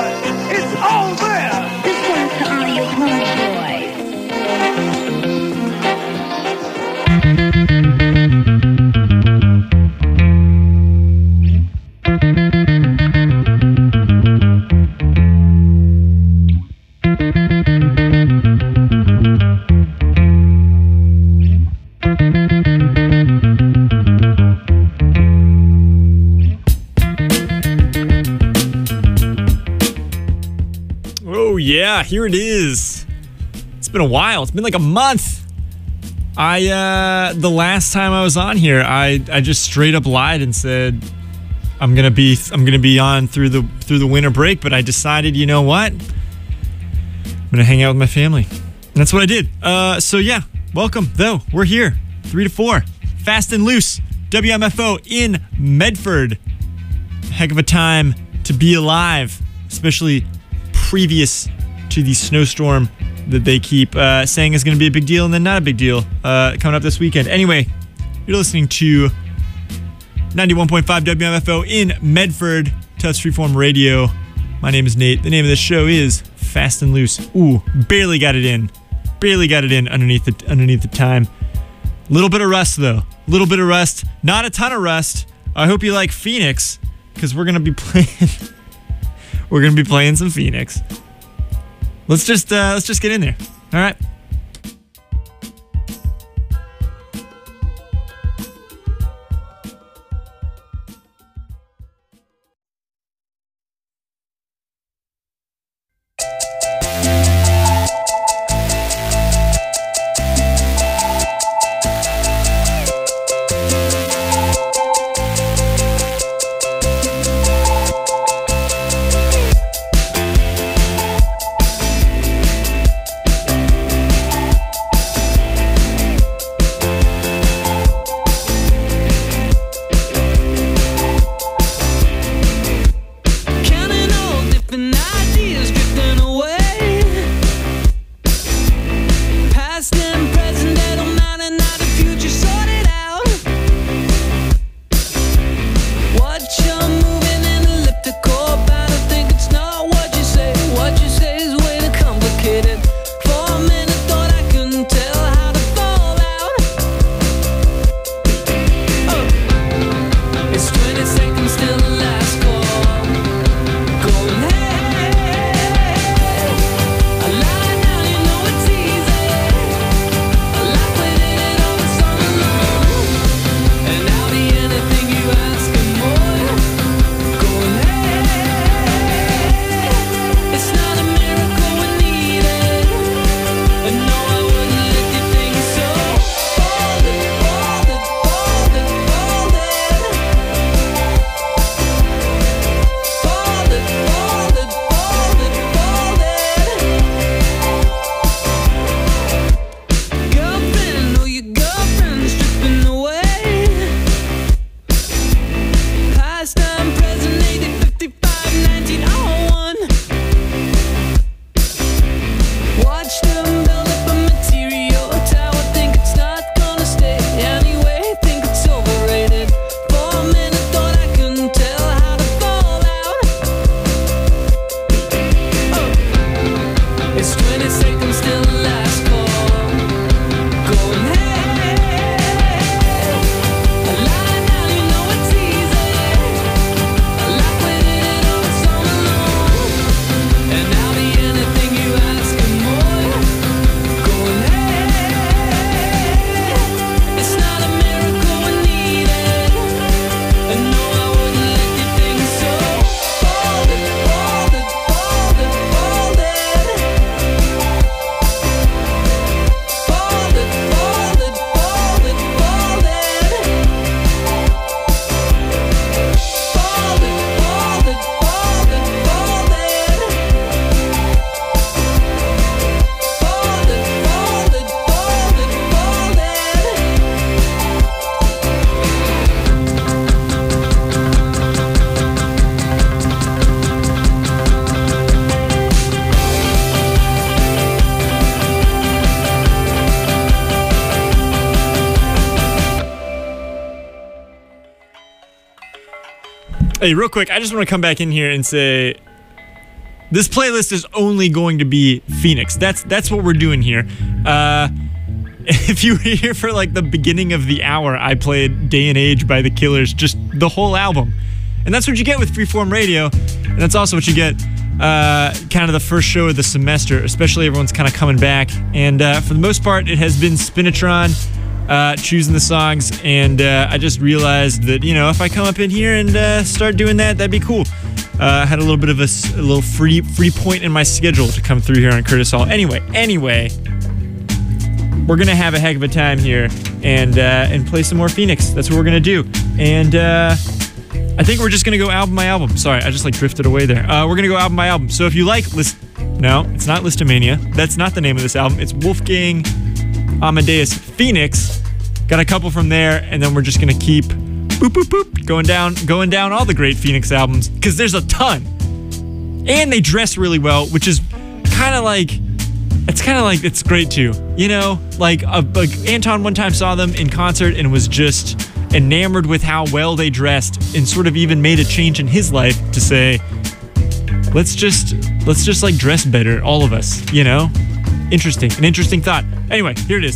good. It's all there. This one's to honor your homeboy. Yeah, here it is. It's been a while. It's been like a month. The last time I was on here, I just straight up lied and said I'm gonna be on through the winter break, but I decided, you know what? I'm gonna hang out with my family. And that's what I did. So yeah, welcome though. We're here. 3 to 4. Fast and loose. WMFO in Medford. Heck of a time to be alive, especially previous to the snowstorm that they keep saying is going to be a big deal and then not a big deal coming up this weekend. Anyway, you're listening to 91.5 WMFO in Medford, Touch Freeform Radio. My name is Nate. The name of this show is Fast and Loose. Ooh, barely got it in. Barely got it in underneath the time. Little bit of rust though. Little bit of rust. Not a ton of rust. I hope you like Phoenix, because we're gonna be playing. We're gonna be playing some Phoenix. Let's just get in there. All right. Hey, real quick, I just want to come back in here and say This playlist is only going to be Phoenix. That's what we're doing here. If you were here for like the beginning of the hour, I played Day and Age by The Killers, just the whole album. And that's what you get with Freeform Radio. And that's also what you get kind of the first show of the semester, especially everyone's kind of coming back. And for the most part, it has been Spinatron choosing the songs. And I just realized that, you know, if I come up in here and start doing that, that'd be cool. I had a little bit of a little free point in my schedule to come through here on Curtis Hall. Anyway, we're gonna have a heck of a time here and play some more Phoenix. That's what we're gonna do. And I think we're just gonna go album by album. Sorry, I just like drifted away there. We're gonna go album by album. So if you like no, it's not Listomania. That's not the name of this album. It's Wolfgang Amadeus Phoenix. Got a couple from there, and then we're just gonna keep going down all the great Phoenix albums, because there's a ton. And they dress really well, which is kind of like, it's great too. You know, like Anton one time saw them in concert and was just enamored with how well they dressed, and sort of even made a change in his life to say, let's just like dress better, all of us, you know? An interesting thought. Anyway, here it is.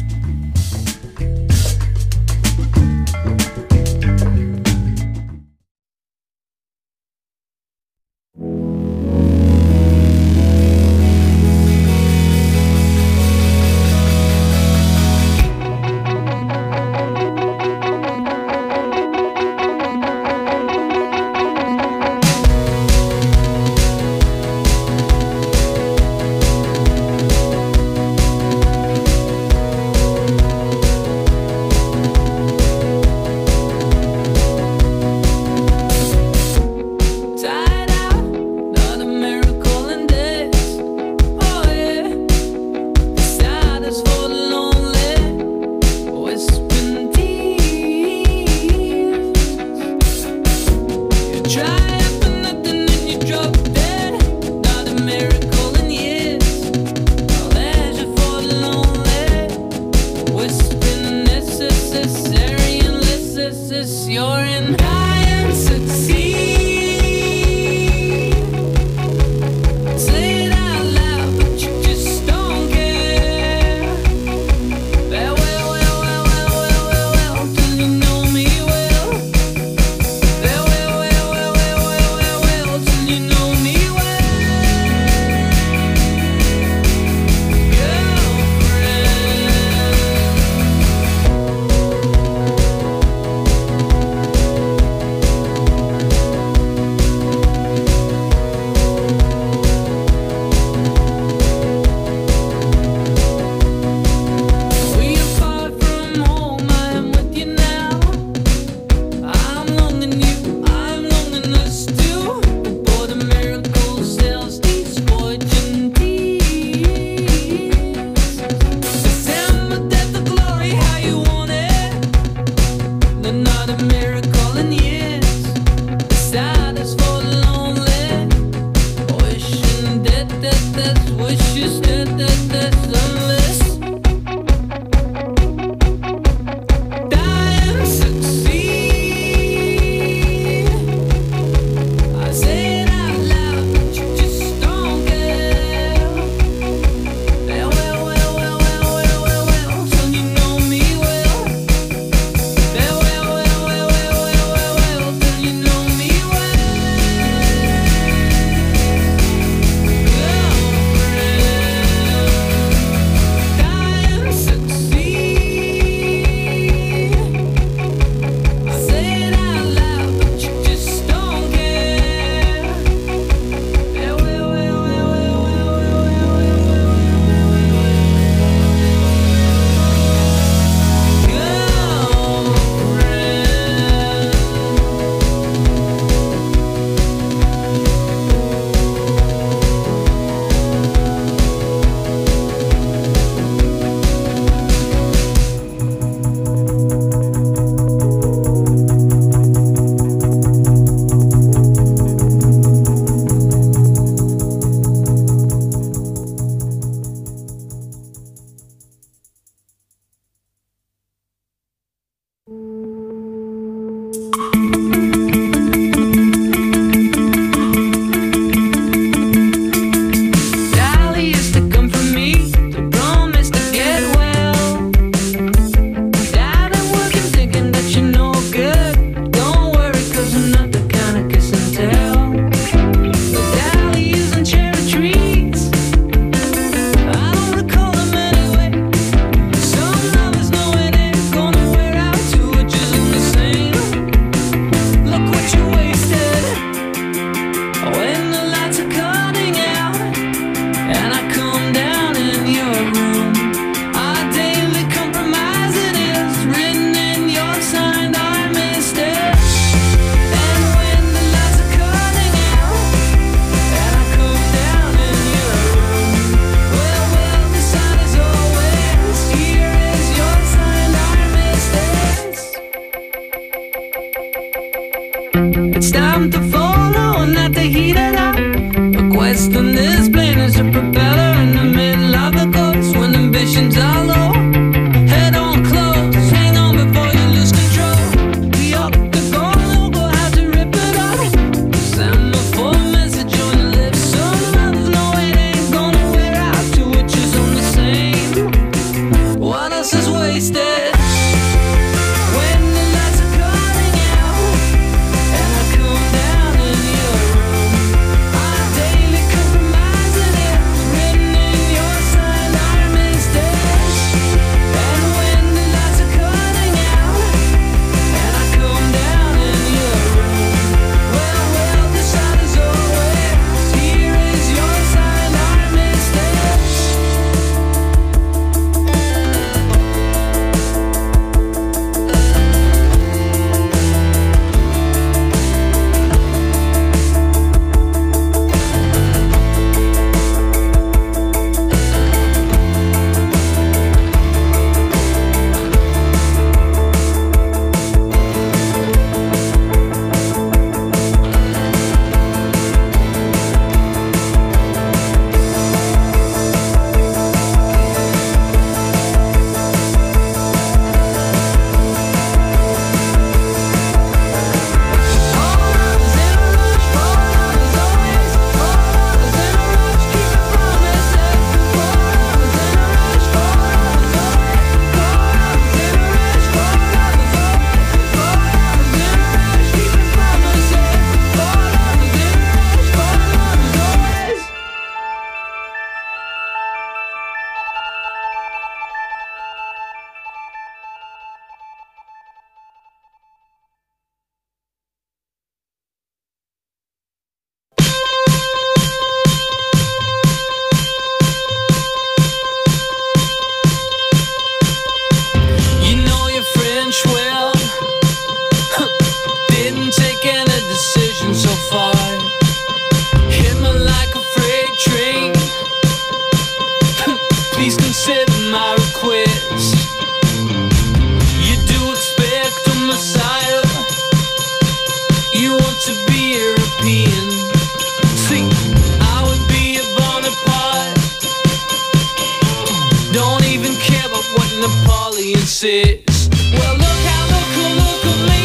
Polly insists. Well, look at me.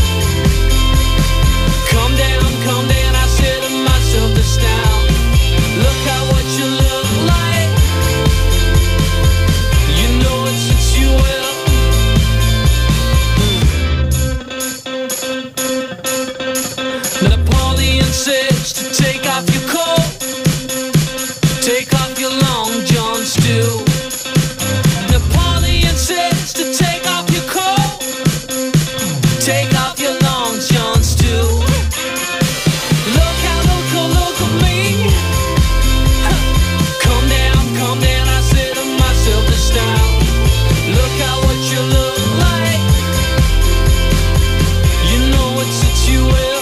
Calm down, I said to myself this down. Look at what you look like. You know it suits you well. Napoleon says to take off your coat, take off your long johns too. Napoleon says to take off your coat, take off your long johns too. Look at me. Calm down, I said to myself this down. Look at what you look like. You know it suits you well.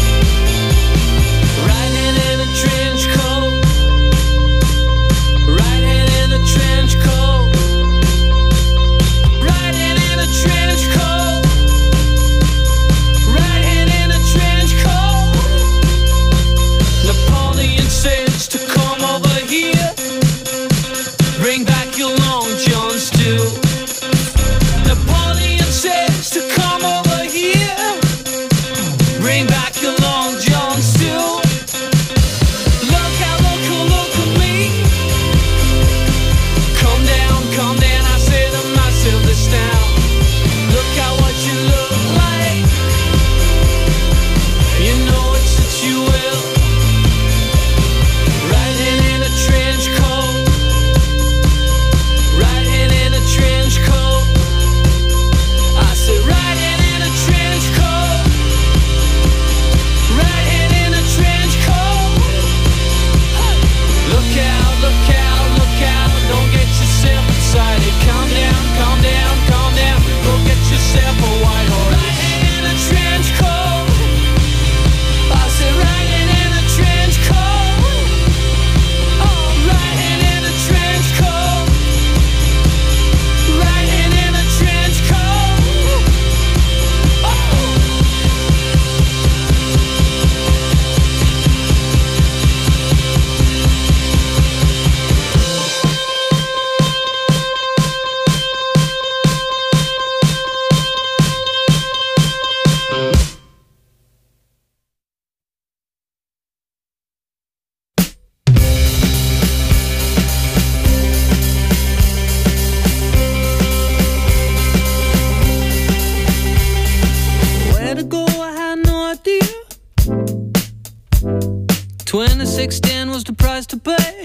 Riding in a trench coat, riding in a trench coat, riding in a trench coat, riding in a trench coat. Napoleon says to come over here, bring back your long johns too. Napoleon says to come over here, bring back your long johns too. Look at me. Calm down, I said to myself this down. Look at what you look like. You know it suits you well. Riding in a trench coat, riding in a trench coat. I said riding in a trench coat, riding in a trench coat. Look out, don't get yourself excited. Calm down, go get yourself a white horse. Riding in a trench coat, I said riding in a trench coat. Oh, riding in a trench coat, riding in a trench coat. Oh. Where to go, I had no idea. 2610 was the price to pay.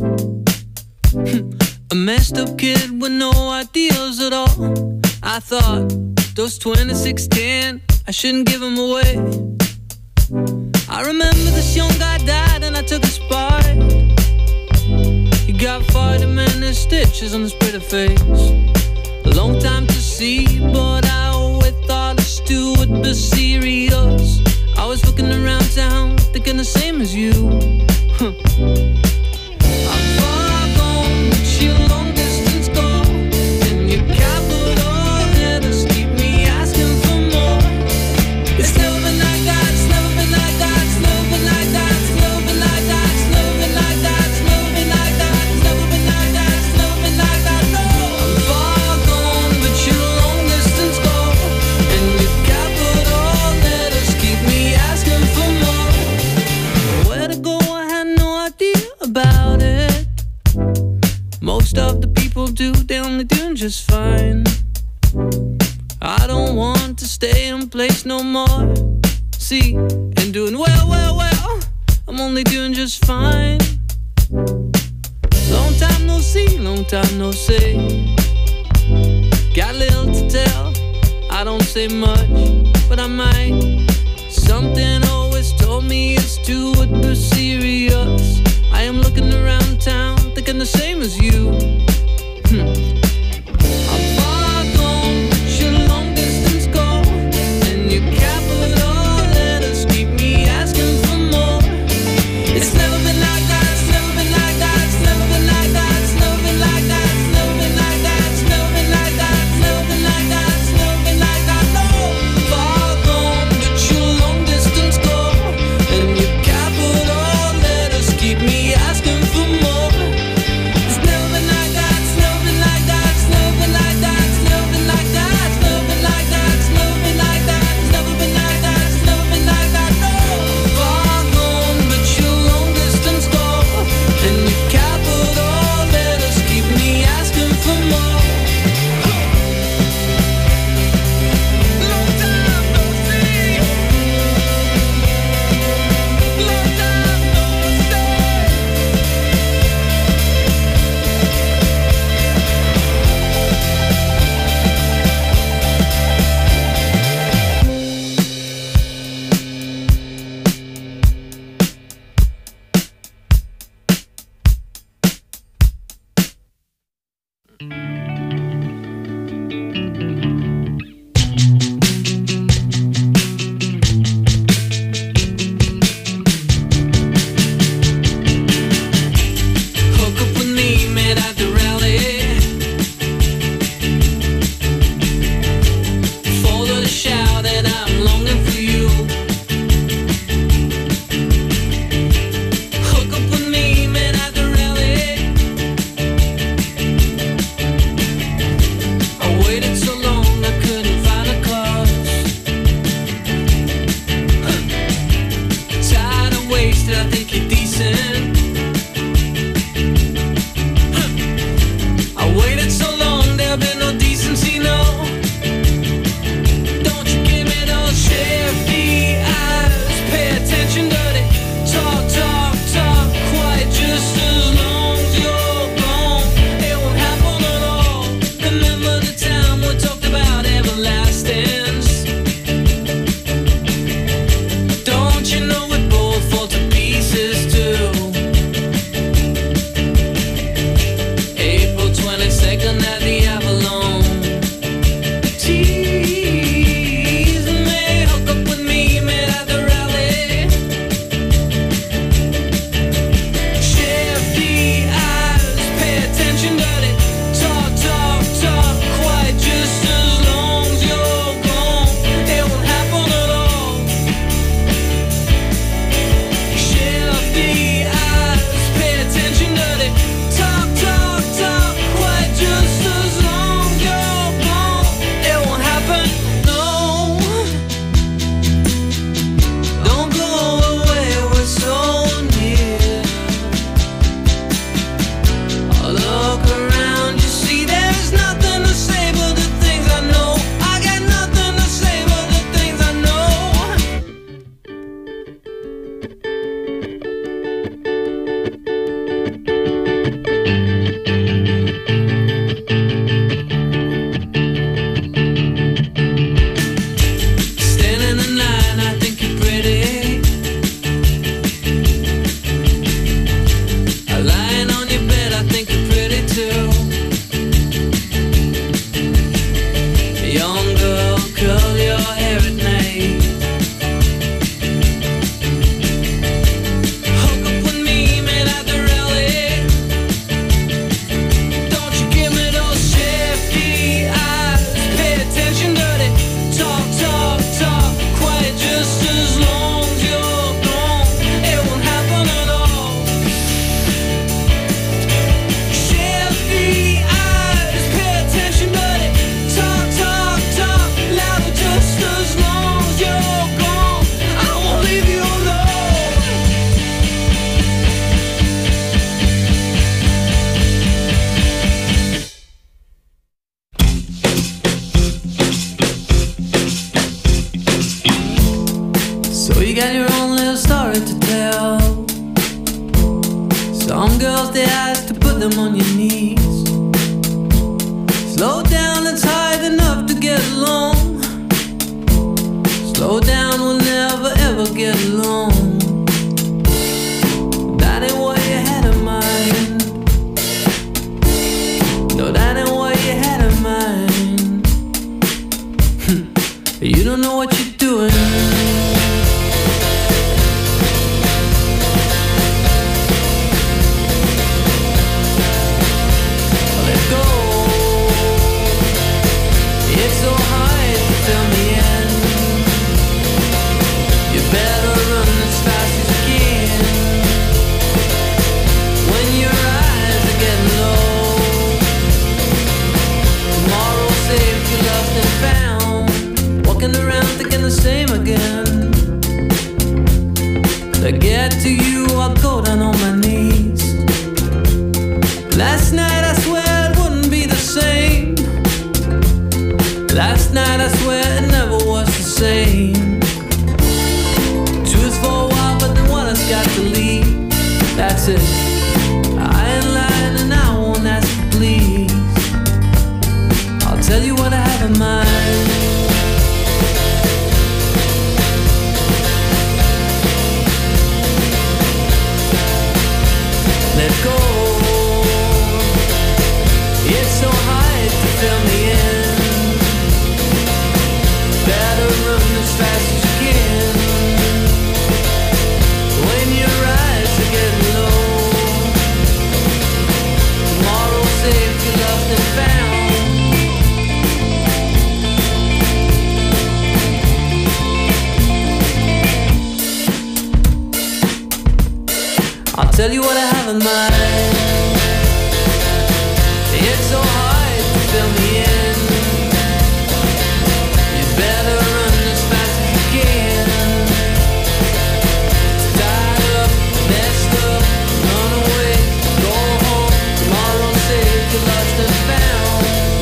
A messed up kid with no ideals at all. I thought, those 2610, I shouldn't give them away. I remember this young guy died and I took a spite. He got vitamin stitches on his pretty face. A long time to see, but I always thought it still would be serious. I was looking around town, thinking the same as you. I'm far gone, but your long distance call and your capital letters keep me asking for more. It's never been like that, it's never been like that, it's never been like that, it's never been like that, it's never been like that, it's never been like that, it's never been like that, it's never been like that, no. I'm far gone, but your long distance call and your capital letters keep me asking for more. Where to go, I had no idea about it. Most of the people do, they only doing just fine. I don't want to stay in place no more. See, and doing well, I'm only doing just fine. Long time no see, long time no say. Got little to tell, I don't say much, but I might. Something always told me it's too would be serious. I am looking around town, thinking the same as you. I'm far gone, but your long distance call and your capital letters keep me asking for more. It's never been like that, it's never been like that, it's never been like that, it's never been like that, it's never been like that, it's never been like that, it's never been like that, it's never been like that, no. Far gone, but your long distance call and your capital letters keep me asking for more. It's never been like that. them on your knees. Slow down, it's hard enough to get along. Slow down, we'll never ever get along. That ain't what you had in mind. No, that ain't what you had in mind. You don't know what you're doing. Let go. It's so hard to fill me in. You better run as fast as you can. When your eyes are getting low, tomorrow's safe, you lost and found. Walking around thinking the same again. To get to you, I'll go down on my knees. Last night I swear it wouldn't be the same. Last night I swear it never was the same. Truth for a while, but then one has got to leave. That's it. I ain't lying and I won't ask you please. I'll tell you what I have in mind. Let go. It's so hard to fill me in. Better run as fast as you can. When your eyes are getting low, tomorrow's safe, you lost and found. I'll tell you what I have in mind. It's so hard to fill me in. You better run as fast as you can. Tied up, messed up, run away, go home. Tomorrow's safe, you lost and found.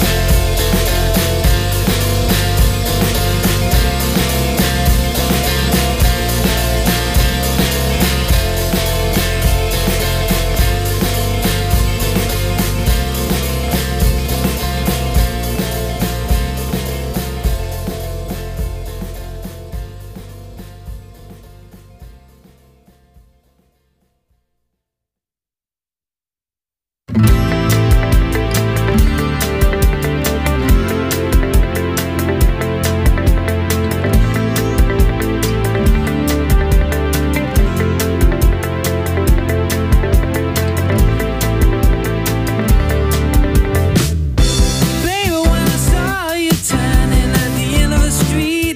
Baby, when I saw you turning at the end of the street,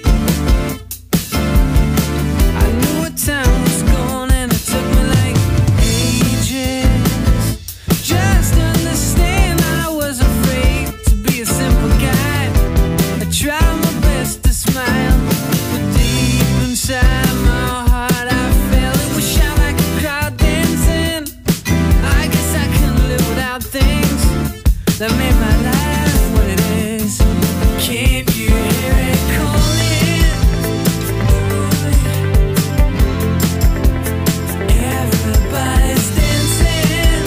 I knew what time was gone and it took me like ages. Just understand I was afraid to be a simple guy. I tried my best to smile, but deep inside my heart I felt it was shot like a crowd dancing. I guess I couldn't live without things that made my life what it is. Can't you hear it calling? Everybody's dancing.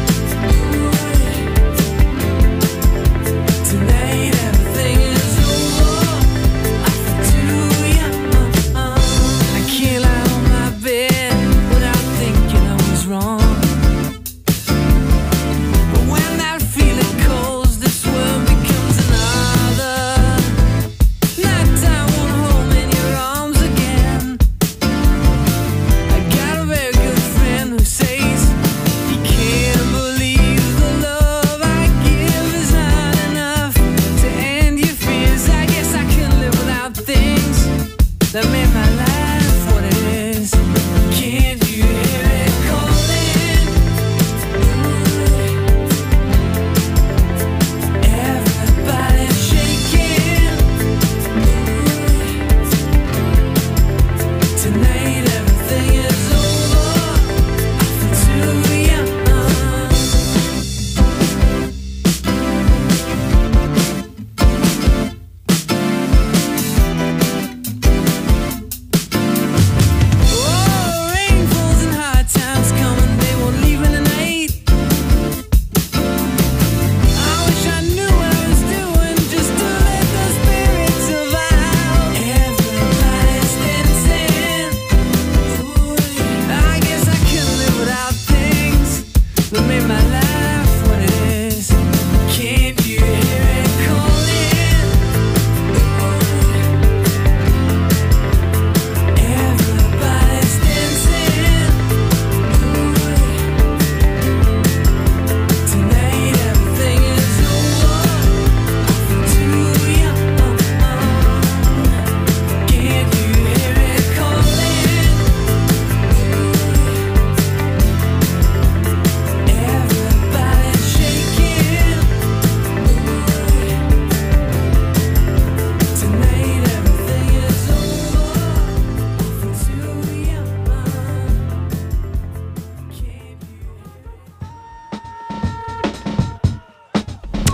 Tonight everything is over. I feel too young. I can't lie on my bed without thinking I was wrong. But when that feeling cold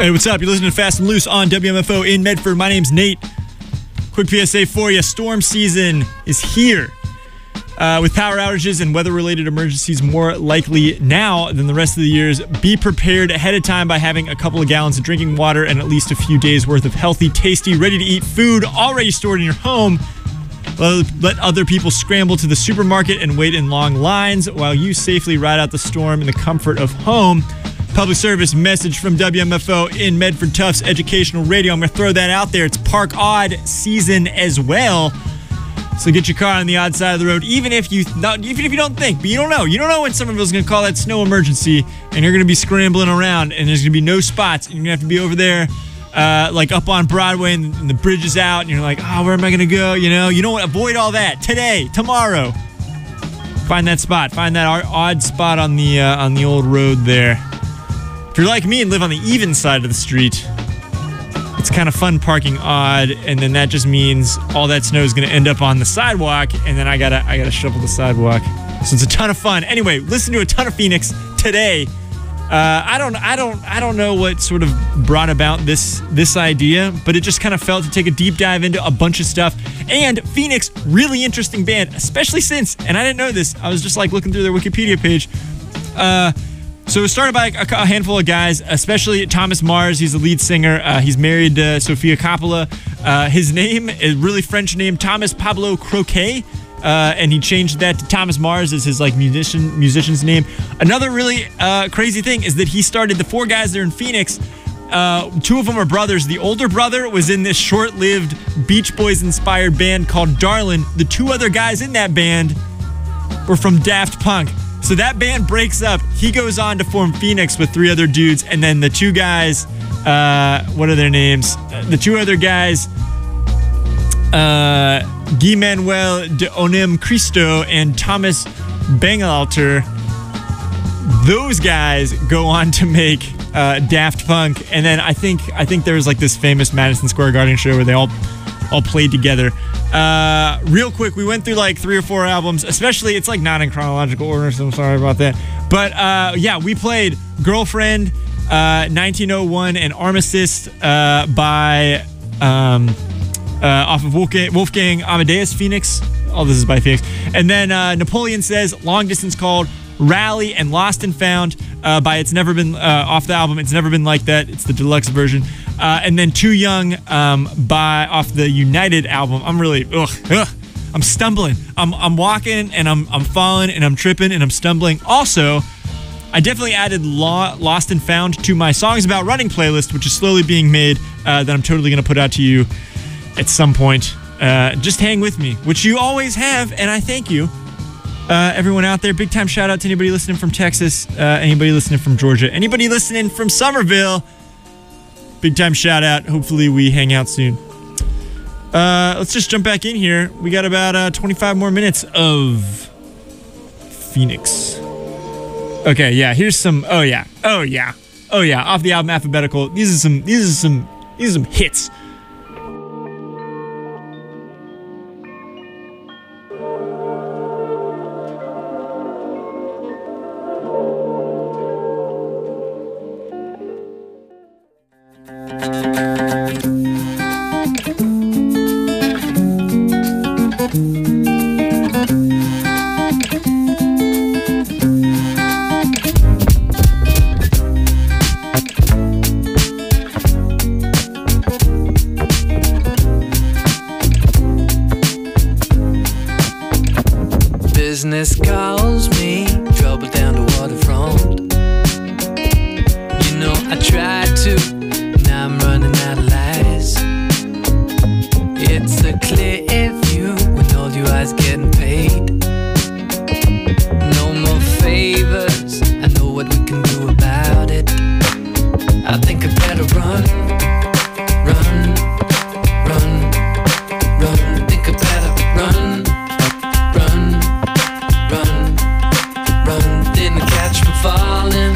Hey, what's up? You're listening to Fast and Loose on WMFO in Medford. My name's Nate. Quick PSA for you. Storm season is here. With power outages and weather-related emergencies more likely now than the rest of the years, be prepared ahead of time by having a couple of gallons of drinking water and at least a few days' worth of healthy, tasty, ready-to-eat food already stored in your home. Let other people scramble to the supermarket and wait in long lines while you safely ride out the storm in the comfort of home. Public service message from WMFO in Medford Tufts Educational Radio. I'm going to throw that out there. It's Park Odd season as well. So get your car on the odd side of the road, even if you don't think, but you don't know. You don't know when Somerville's going to call that snow emergency, and you're going to be scrambling around, and there's going to be no spots, and you're going to have to be over there, like up on Broadway, and the bridge is out, and you're like, oh, where am I going to go? You know what? Avoid all that today, tomorrow. Find that spot. Find that odd spot on the old road there. If you're like me and live on the even side of the street, it's kind of fun parking odd, and then that just means all that snow is going to end up on the sidewalk, and then I gotta shovel the sidewalk. So it's a ton of fun. Anyway, listen to a ton of Phoenix today. I don't know what sort of brought about this idea, but it just kind of felt to take a deep dive into a bunch of stuff. And Phoenix, really interesting band, especially since, and I didn't know this, I was just like looking through their Wikipedia page. So it was started by a handful of guys, especially Thomas Mars. He's the lead singer. He's married to Sofia Coppola. His name is really French name, Thomas Pablo Croquet, and he changed that to Thomas Mars as his like musician's name. Another really crazy thing is that he started the four guys there in Phoenix. Two of them are brothers. The older brother was in this short-lived Beach Boys-inspired band called Darlin'. The two other guys in that band were from Daft Punk. So that band breaks up. He goes on to form Phoenix with three other dudes, and then the two guys, what are their names? The two other guys, Guy Manuel de Onem Cristo and Thomas Bangalter. Those guys go on to make Daft Punk, and then I think there was like this famous Madison Square Garden show where they all played together. Real quick, we went through like 3 or 4 albums, especially it's like not in chronological order, so I'm sorry about that. But yeah, we played Girlfriend, 1901, and Armistice by off of Wolfgang Amadeus Phoenix. All this is by Phoenix. And then Napoleon Says, Long Distance Called, Rally, and Lost and Found by It's Never Been off the album It's Never Been Like That. It's the deluxe version. And then Too Young by off the United album. I'm really I'm stumbling. I'm walking and I'm falling and I'm tripping and I'm stumbling. Also, I definitely added Lost and Found to my Songs About Running playlist, which is slowly being made, that I'm totally going to put out to you at some point. Just hang with me, which you always have, and I thank you. Everyone out there, big time shout out to anybody listening from Texas, anybody listening from Georgia, anybody listening from Somerville. Big time shout out. Hopefully we hang out soon. Let's just jump back in here. We got about 25 more minutes of Phoenix. Okay, yeah, here's some oh yeah. Off the album Alphabetical. These are some hits. Business calls me, trouble down the waterfront. You know I tried to, now I'm running out of lies. It's a clear view when all your eyes getting paid. No more favors, I know what we can do about it. I think I better run. Think I better run. Then I catch me falling.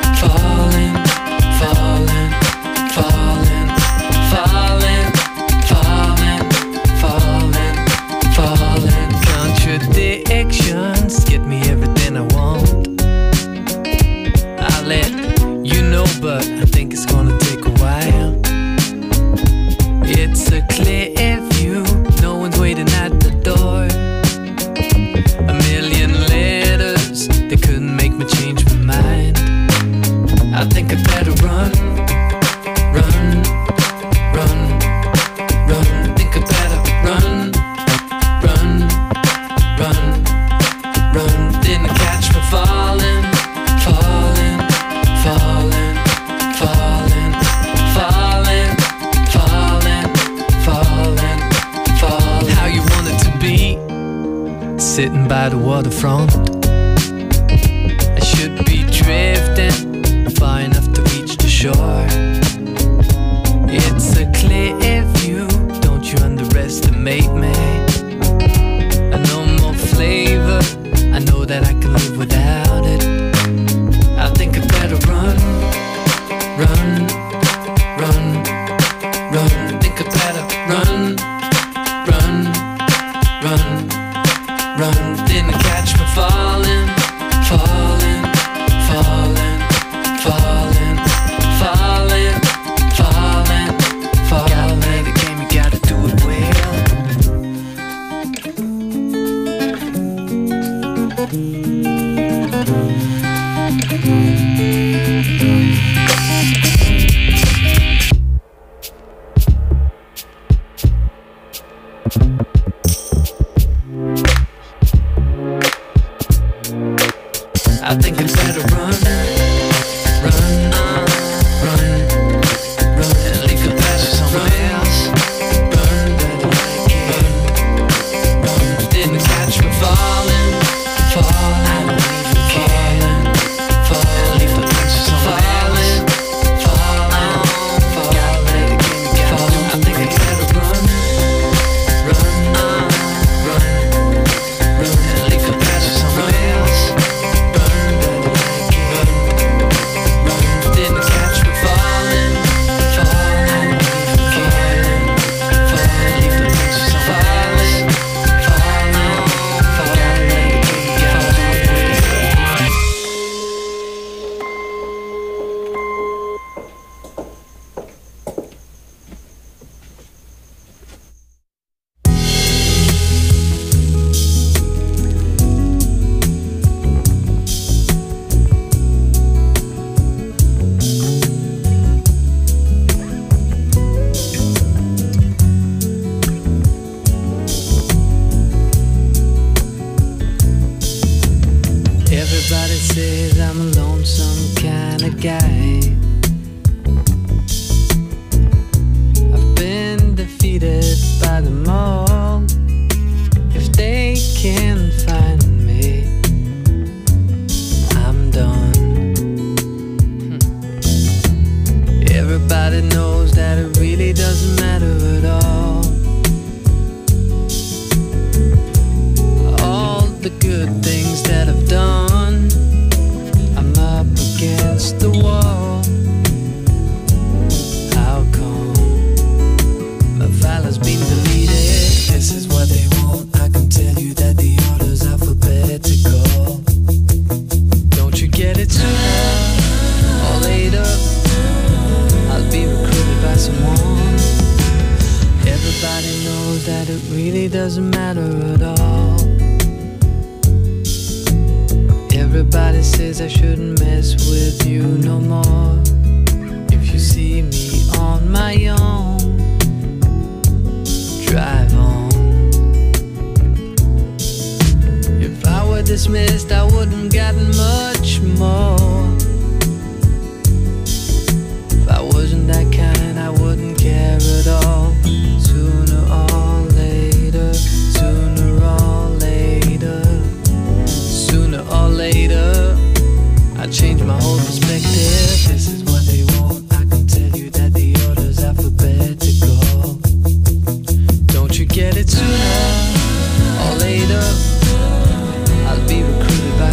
Contradictions get me everything I want. I'll let you know, but I think it's gonna take a while. better run, run, run, run. Think I better run, run, run, run. Didn't catch me falling, falling, falling, falling, falling, falling, falling, falling. How you want it to be, sitting by the waterfront. I should be drifting far enough to reach the shore. It's a clear view, don't you underestimate me. I know more flavor, I know that I can live without it. I think I better run, run, run, run. Think I better run, run, run, run. Didn't catch me falling, falling, falling, falling, falling, falling, falling. Gotta play the game, you gotta do it well. I think I'd better run, run, run, run, and leave the past for someone else. Run, run, run. Didn't catch me falling, falling, falling, falling. Leave the past for someone else. Falling, falling, falling. I think I'd better run, run, run, run, and leave the past for someone else. Didn't catch me falling, falling, falling, falling. Leave the past for someone else. Falling, falling, Everybody says I'm a lonesome kind of guy. I've been defeated by them all. If they can find me, I'm done. Everybody knows that it really doesn't matter at all. All the good things that I've done, I'm up against the wall. How come my file has been deleted? This is what they want, I can tell you that the order's alphabetical. Don't you get it sooner or later? I'll be recruited by someone. Everybody knows that it really doesn't matter at all. Everybody says I shouldn't mess with you no more. If you see me on my own, drive on. If I were dismissed, I wouldn't gotten much more. If I wasn't that kind, I wouldn't care at all. Sooner or later, sooner or later, sooner or later, I change my whole perspective. This is what they want, I can tell you that the order's alphabetical. Don't you get it sooner or later? I'll be recruited by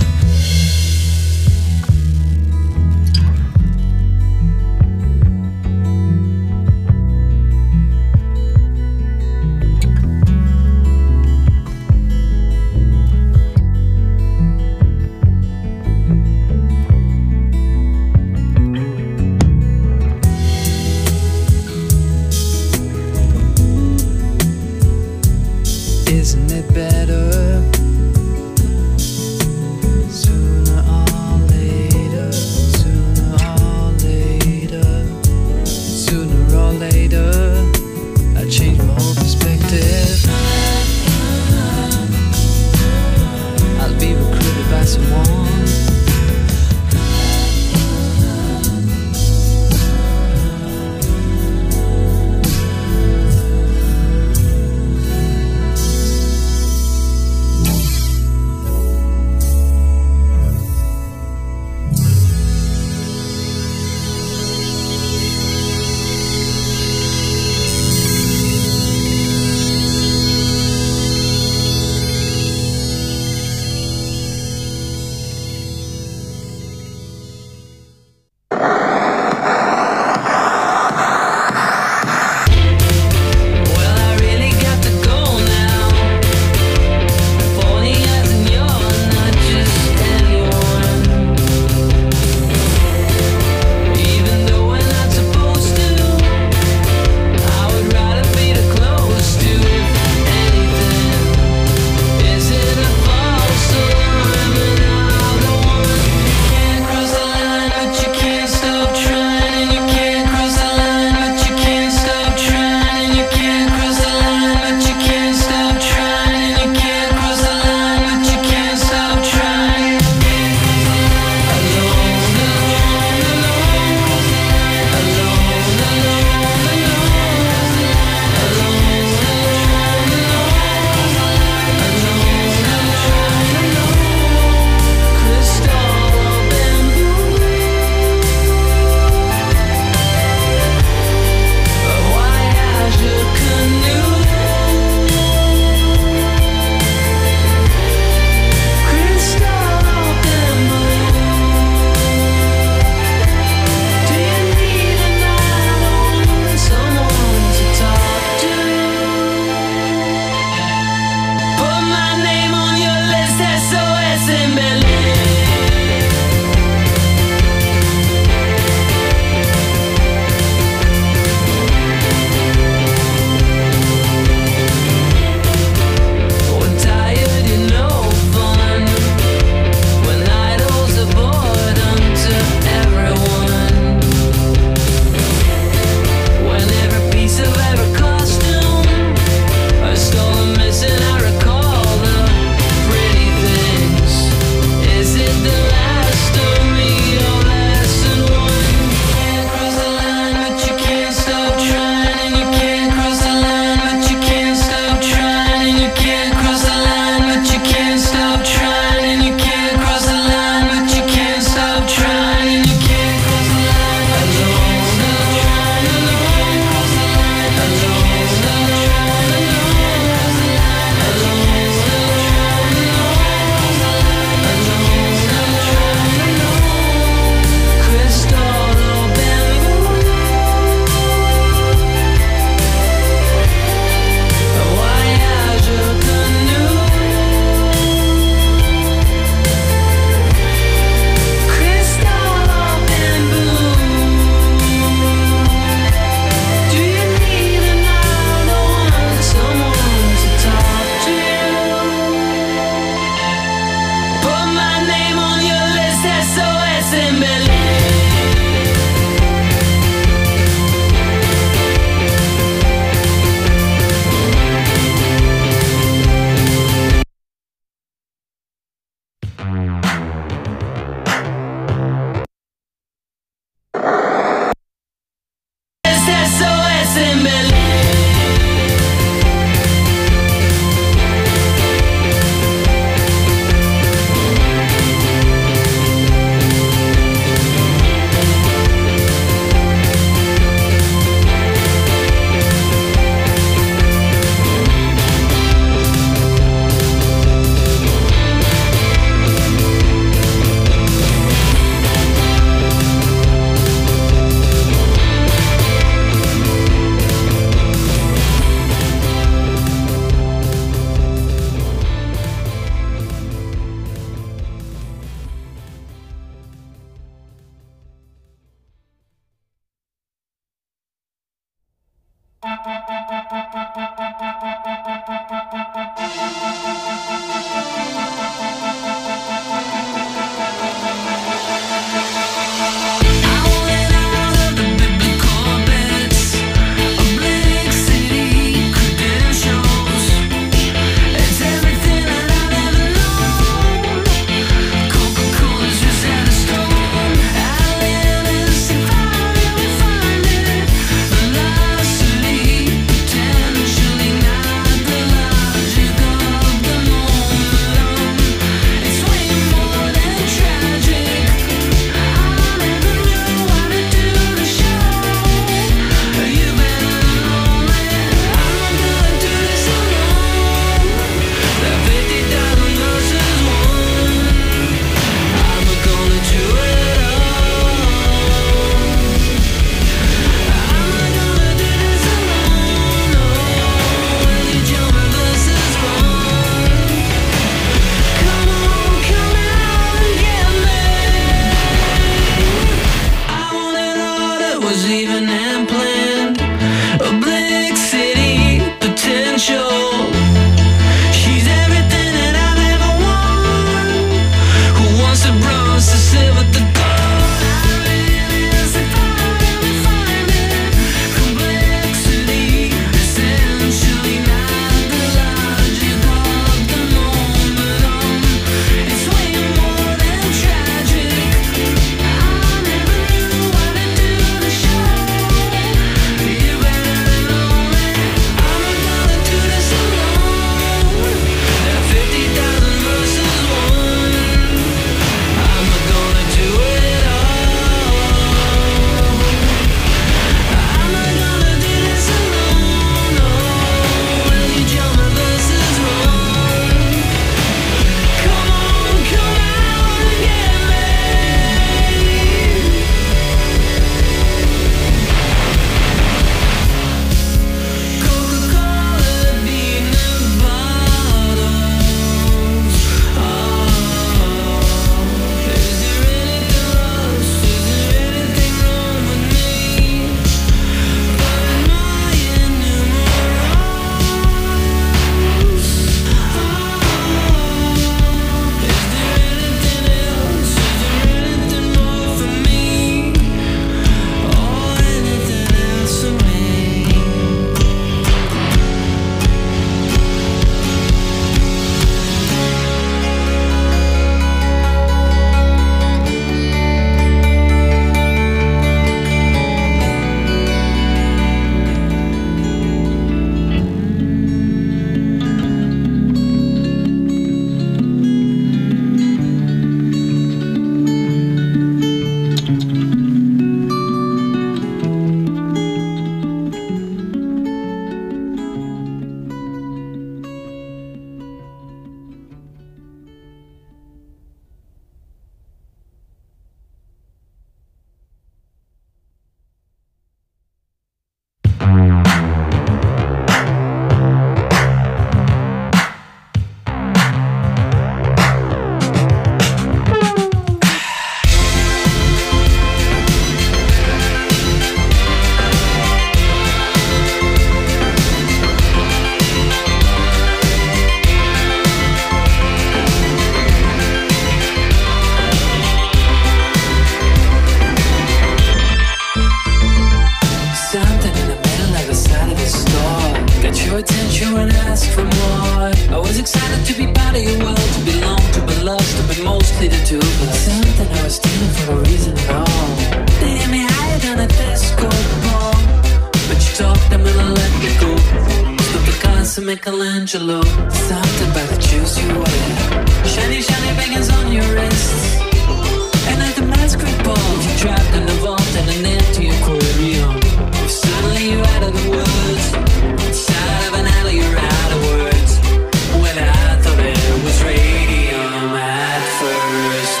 Michelangelo. Something about the shoes you wear. Shiny, shiny bangers on your wrists. And at the masquerade ball, you're trapped in a vault in an empty aquarium. Suddenly you're out of the woods. Inside of an alley, you're out of words. When I thought it was radium at first.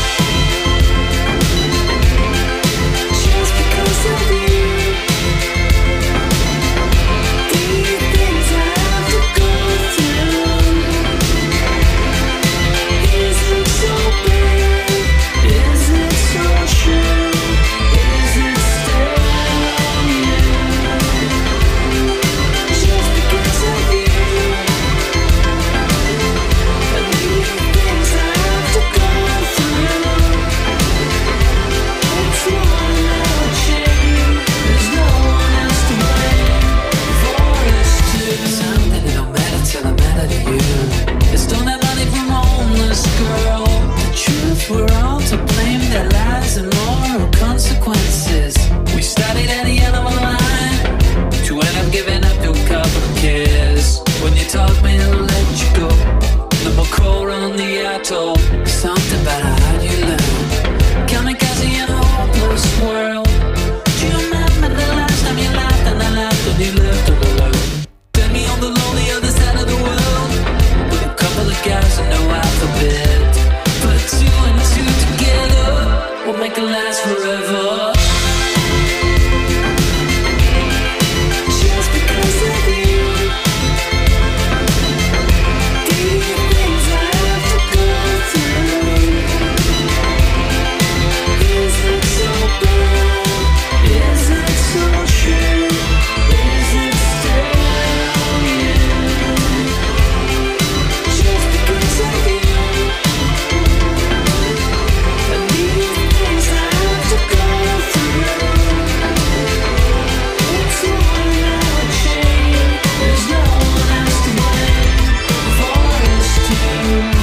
Just because of you, these things I have to go through. Is it so bad? Is it so true? Is it still you? Just because of you, and these things I have to go through. It's one little chain. There's no one else to blame for us two. Something that don't matter till I matter to you. They stole that money from a homeless girl. The truth, we're all to blame. Their lies and moral consequences. We studied at the end of a line to end up giving up to a couple of kids. When you taught me to let you go, no more cold on the atoll. Something about how you learn. Kamikaze in a hopeless world. Do you remember the last time you laughed and I laughed and you left all alone? Send me on the lonely other side of the world with a couple of guys and no alphabet. Put two and two together, we'll make it last forever. Just because of you, these things I have to go through. Is it so bad? Is it so true? Is it still you? Just because of you, and these things I have to go through. It's one little chain. There's no one else to blame for us two.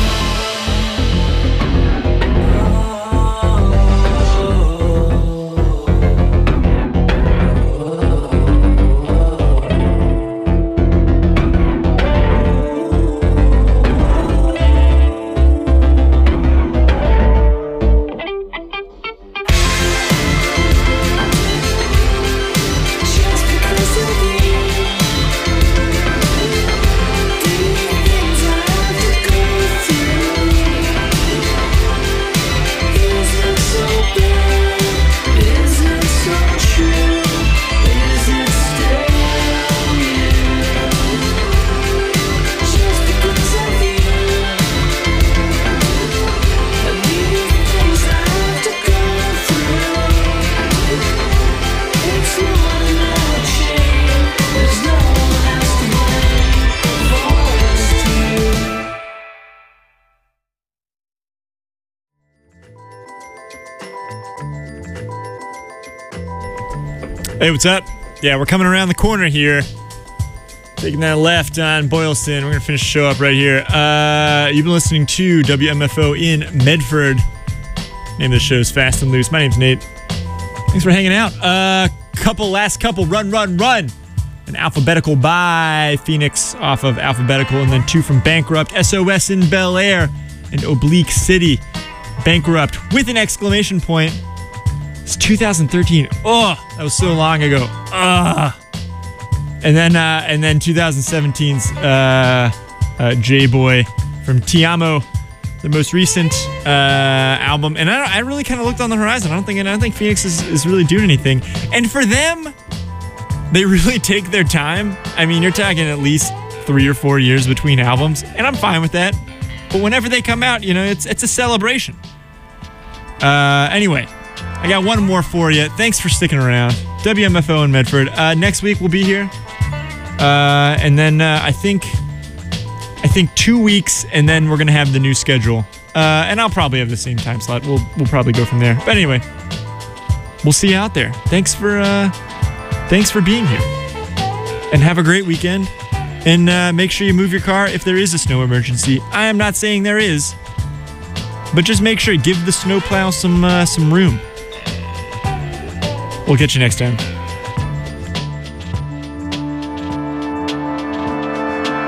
Just because of you, these things I have to go through. Is it so bad? Is it so true? Is it still you? Just because of you, and these things I have to go through. It's one little chain. There's no one else to blame for us two. Hey, what's up? Yeah, we're coming around the corner here. Taking that left on Boylston. We're going to finish the show up right here. You've been listening to WMFO in Medford. Name of the show is Fast and Loose. My name's Nate. Thanks for hanging out. Last couple. Run. An Alphabetical by Phoenix off of Alphabetical. And then two from Bankrupt. SOS in Bel Air and Oblique City. Bankrupt with an exclamation point. It's 2013. Oh, that was so long ago. And then 2017's J-Boy from Tiamo, the most recent album. And I really kind of looked on the horizon. I don't think Phoenix is really doing anything. And for them, they really take their time. I mean, you're talking at least 3 or 4 years between albums, and I'm fine with that. But whenever they come out, you know, it's a celebration. Anyway, I got one more for you. Thanks for sticking around. WMFO in Medford. Next week we'll be here. And then I think 2 weeks, and then we're gonna have the new schedule. And I'll probably have the same time slot. We'll probably go from there. But anyway, we'll see you out there. Thanks for being here, and have a great weekend. And make sure you move your car if there is a snow emergency. I am not saying there is, but just make sure you give the snowplow some room. We'll catch you next time.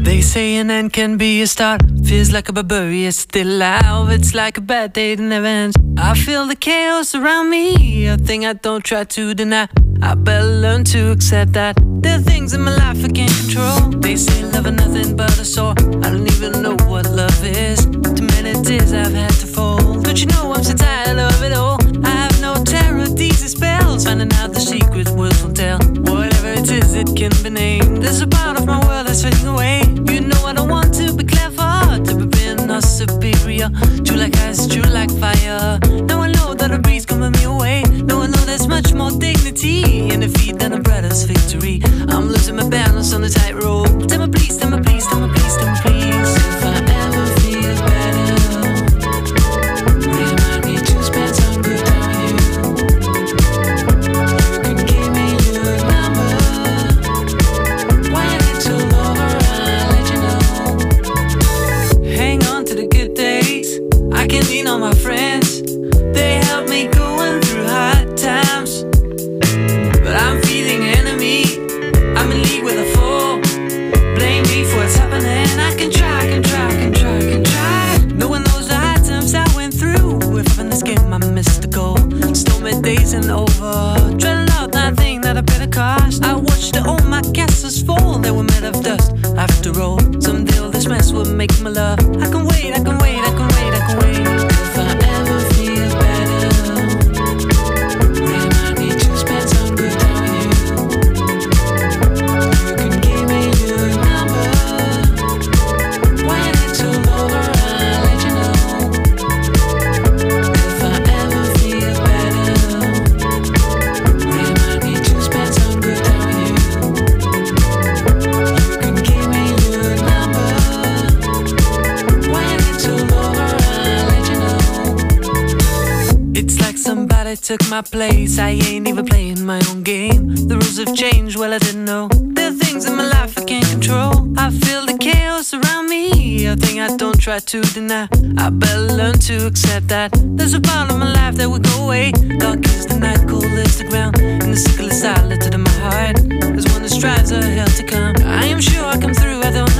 They say an end can be a start. Feels like a barbarian still alive. It's like a bad day that never ends. I feel the chaos around me, a thing I don't try to deny. I better learn to accept that there are things in my life I can't control. They say love is nothing but a sore. I don't even know what love is. Too many tears I've had to fold. Don't you know I'm so tired of it all? I have no terror, these are spells. Finding out the secret words won't tell. Whatever it is, it can be named. There's a part of my world that's fading away. You know I don't want to be clever, to be being or superior. True like ice, true like fire. Now I know that a breeze coming me away. Now I know there's much more dignity in defeat than a brother's victory. I'm losing my balance on the tightrope. Tell me please, tell me please, tell me please, tell me please. If I ever feel better, remind me to spend some good time with you. You can give me your number. When it's all over, I'll let you know. Hang on to the good days. I can lean on my friends. They help me going through hard times. But I'm feeling enemy. I'm in league with a fool. Blame me for what's happening. I can try, I can try, I can try, I can try. No one knows the hard times I went through. If I'm in this game, I missed the goal. Stormy days and over. Dreading out that thing that I paid a cost. I watched all my castles fall. They were made of dust. After all, someday all this mess will make my love. I can wait, I can wait, I can wait, I can wait. If I ever feel better, remind me to spend some good time with you. You can give me your number. When it's all over, I'll let you know. If I ever feel better, remind me to spend some good time with you. You can give me your number. When it's all over, I'll let you know. It's like somebody took my place. I ain't even playing my own game. The rules have changed, well I didn't know. There are things in my life I can't control. I feel the chaos around me, a thing I don't try to deny. I better learn to accept that there's a part of my life that will go away. Dark is the night, cold is the ground, and the sickle is silent in my heart. There's one that strives a hell to come. I am sure I come through, I don't